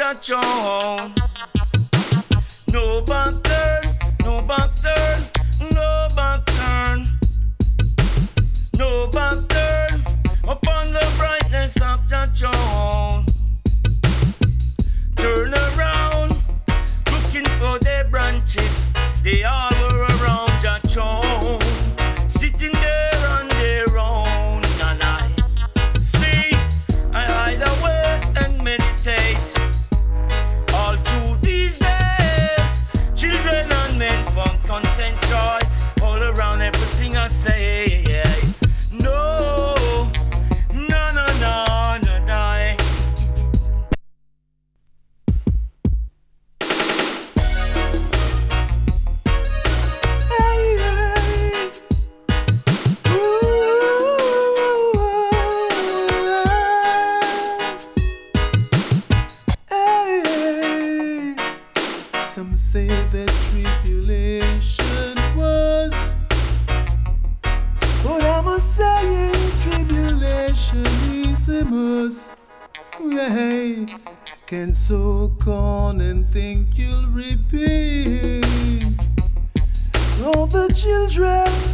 Jah-Jah. No back turn, no back turn, no back turn, no back turn upon the brightness of Jah-Jah. Turn around, looking for their branches. They all were around Jah-Jah, sitting there on their own. And I see, I hide away and meditate. All through these days, children and men found content, joy all around everything I say. No, no, no, no, no, no. Some say that tribulation was, but I'm a saying tribulation is a must. Yeah, can sow corn and think you'll reap it. All the children